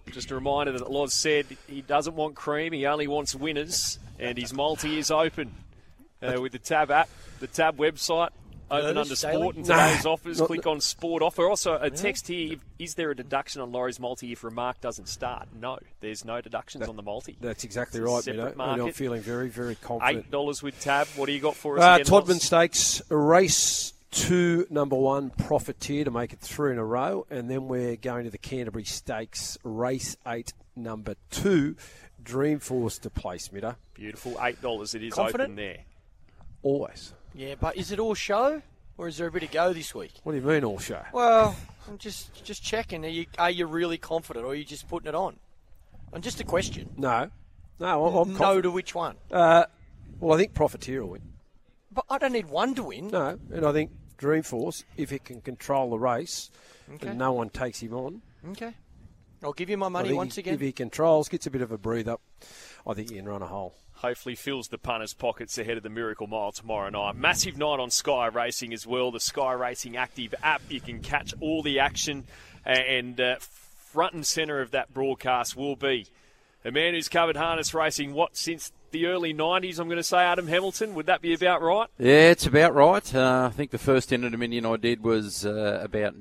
Just a reminder that Loz said he doesn't want cream, he only wants winners, and his multi is open with the Tab app, the Tab website. Open under sport and today's offers. Click on sport offer. Also, a text here, is there a deduction on Laurie's multi if remark doesn't start? No, there's no deductions on the multi. That's exactly right, I'm feeling very, very confident. $8 with Tab. What do you got for us again, Todman Stakes, race 2, number 1, Profiteer to make it 3 in a row. And then we're going to the Canterbury Stakes, race 8, number 2, Dreamforce to place, Midder. Beautiful, $8. It is Confident? open there. Always. Yeah, but is it all show, or is there a bit of go this week? What do you mean all show? Well, I'm just checking. Are you really confident, or are you just putting it on? And just a question. No, I'm confident. No to which one? Well, I think Profiteer will win. But I don't need one to win. No, and I think Dreamforce, if it can control the race and no one takes him on. Okay. I'll give you my money once again. If he controls, gets a bit of a breather, I think he can run a hole. Hopefully fills the punters' pockets ahead of the Miracle Mile tomorrow night. Massive night on Sky Racing as well. The Sky Racing Active app. You can catch all the action. And front and centre of that broadcast will be a man who's covered harness racing, since the early 90s, I'm going to say, Adam Hamilton. Would that be about right? Yeah, it's about right. I think the first Enter Dominion I did was about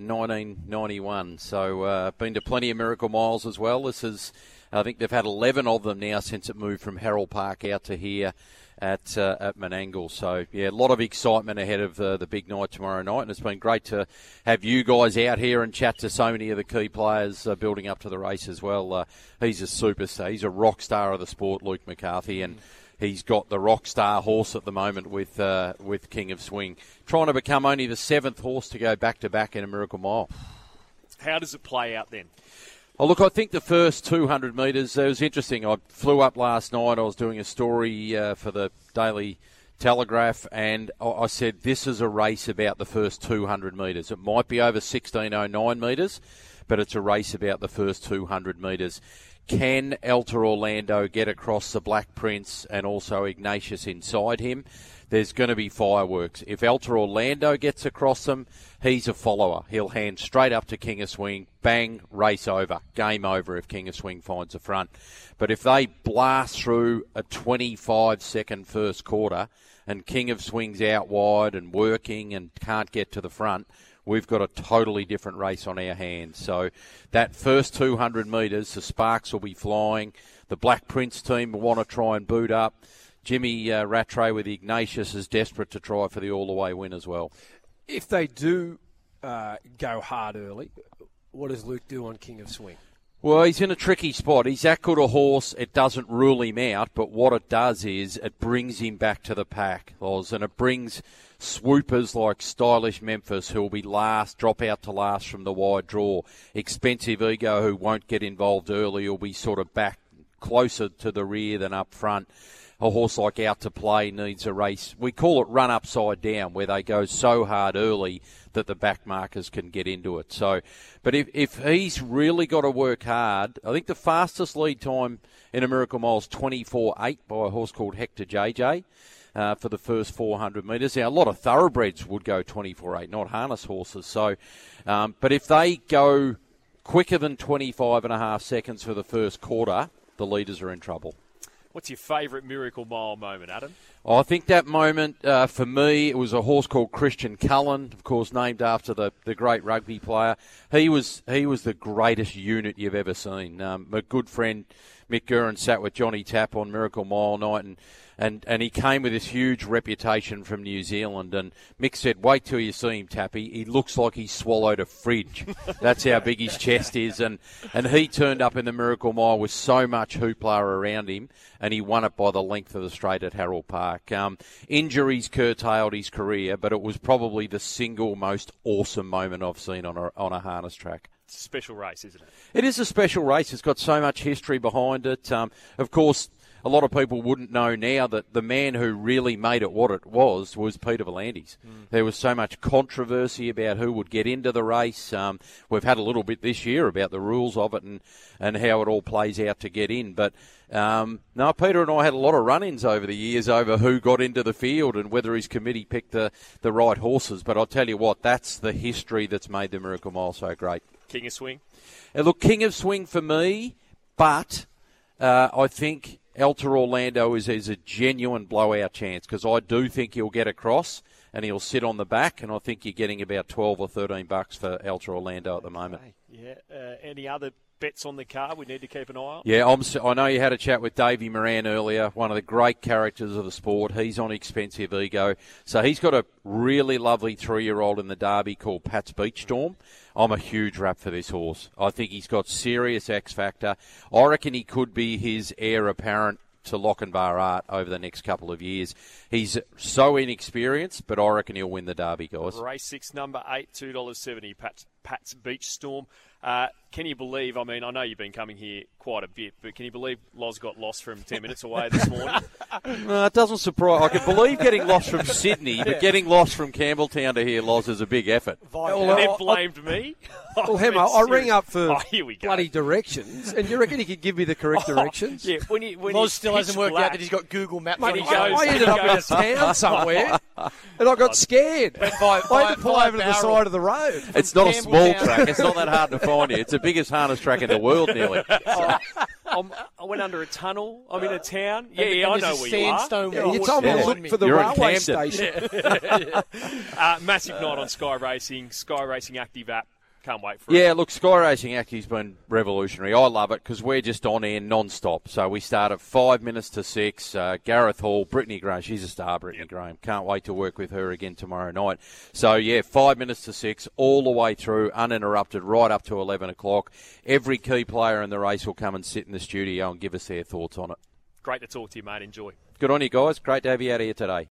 1991. So been to plenty of Miracle Miles as well. I think they've had 11 of them now since it moved from Harold Park out to here at Menangle. So, yeah, a lot of excitement ahead of the big night tomorrow night. And it's been great to have you guys out here and chat to so many of the key players building up to the race as well. He's a superstar. He's a rock star of the sport, Luke McCarthy, and he's got the rock star horse at the moment with King of Swing, trying to become only the 7th horse to go back-to-back in a Miracle Mile. How does it play out then? Oh, look, I think the first 200 metres, it was interesting. I flew up last night. I was doing a story for the Daily Telegraph, and I said this is a race about the first 200 metres. It might be over 1609 metres, but it's a race about the first 200 metres. Can Elter Orlando get across the Black Prince and also Ignatius inside him? There's going to be fireworks. If Elter Orlando gets across them, he's a follower. He'll hand straight up to King of Swing, bang, race over. Game over if King of Swing finds the front. But if they blast through a 25-second first quarter and King of Swing's out wide and working and can't get to the front, we've got a totally different race on our hands. So that first 200 metres, the sparks will be flying. The Black Prince team will want to try and boot up. Jimmy Rattray with Ignatius is desperate to try for the all-the-way win as well. If they do go hard early, what does Luke do on King of Swing? Well, he's in a tricky spot. He's that good a horse. It doesn't rule him out, but what it does is it brings him back to the pack, Oz, and it brings swoopers like Stylish Memphis, who will be last, drop out to last from the wide draw. Expensive Ego, who won't get involved early, will be sort of back closer to the rear than up front. A horse like Out to Play needs a race. We call it run upside down, where they go so hard early that the back markers can get into it. So, but if he's really got to work hard, I think the fastest lead time in a Miracle Mile is 24.8 by a horse called Hector JJ for the first 400 metres. Now, a lot of thoroughbreds would go 24.8, not harness horses. So, but if they go quicker than 25.5 seconds for the first quarter, the leaders are in trouble. What's your favourite Miracle Mile moment, Adam? I think that moment, for me, it was a horse called Christian Cullen, of course, named after the great rugby player. He was the greatest unit you've ever seen. My good friend Mick Guerin sat with Johnny Tapp on Miracle Mile night, and he came with this huge reputation from New Zealand. And Mick said, wait till you see him, Tappy. He looks like he swallowed a fridge. That's how big his chest is. And he turned up in the Miracle Mile with so much hoopla around him, and he won it by the length of the straight at Harold Park. Injuries curtailed his career, but it was probably the single most awesome moment I've seen on a harness track. It's a special race, isn't it? It is a special race. It's got so much history behind it. Of course, a lot of people wouldn't know now that the man who really made it what it was Peter V'landys. There was so much controversy about who would get into the race. We've had a little bit this year about the rules of it and how it all plays out to get in. But no, Peter and I had a lot of run-ins over the years over who got into the field and whether his committee picked the right horses. But I'll tell you what, that's the history that's made the Miracle Mile so great. King of Swing? Look, King of Swing for me, but I think Elter Orlando is a genuine blowout chance because I do think he'll get across and he'll sit on the back, and I think you're getting about $12 or $13 for Elter Orlando at the moment. Yeah. Any other bets on the card we need to keep an eye on? Yeah, I know you had a chat with Davey Moran earlier, one of the great characters of the sport. He's on Expensive Ego. So he's got a really lovely 3-year-old in the Derby called Pat's Beach Storm. I'm a huge rap for this horse. I think he's got serious X factor. I reckon he could be his heir apparent to Lochinvar Art over the next couple of years. He's so inexperienced, but I reckon he'll win the Derby, guys. Race 6, number 8, $2.70, Pat's Beach Storm. Can you believe, I mean, I know you've been coming here quite a bit, but can you believe Loz got lost from 10 minutes away this morning? No, it doesn't surprise. I can believe getting lost from Sydney, but getting lost from Campbelltown to here, Loz, is a big effort. And they blamed me. Well, Hemo, I rang up for here we go. bloody directions, and you reckon he could give me the correct directions? Yeah, when Loz still hasn't worked black, out that he's got Google Maps Mate, on his I ended up in a town somewhere, and I got scared. I had to pull over to the side of the road. It's not a small Campbelltown. track. It's not that hard to find you. It's the biggest harness track in the world, nearly. I went under a tunnel. I'm in a town. Yeah, I know where you are. Sandstone Yeah, wall you told me to behind look for the You're in railway Camden. station. Massive night on Sky Racing Active app. Can't wait for it. Yeah, look, Sky Racing Active's been revolutionary. I love it because we're just on air non-stop. So we start at 5 minutes to 6. Gareth Hall, Brittany Graham. She's a star, Brittany Graham. Can't wait to work with her again tomorrow night. So, yeah, 5 minutes to 6, all the way through, uninterrupted, right up to 11 o'clock. Every key player in the race will come and sit in the studio and give us their thoughts on it. Great to talk to you, mate. Enjoy. Good on you guys. Great to have you out here today.